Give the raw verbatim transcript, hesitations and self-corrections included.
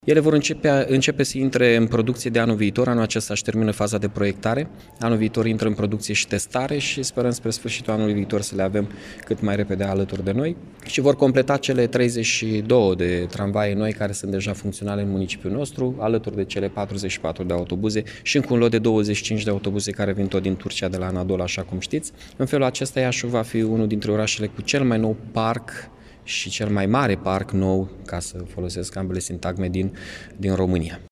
Ele vor începe, începe să intre în producție de anul viitor, anul acesta își termină faza de proiectare, anul viitor intră în producție și testare și sperăm spre sfârșitul anului viitor să le avem cât mai repede alături de noi și vor completa cele treizeci și două de tramvaie noi care sunt deja funcționale în municipiul nostru, alături de cele patruzeci și patru de autobuze și încă un lot de douăzeci și cinci de autobuze care vin tot din Turcia, de la Anadolu, așa cum știți. În felul acesta Iașu va fi unul dintre orașele cu cel mai nou parc și cel mai mare parc nou, ca să folosesc ambele sintagme, din, din România.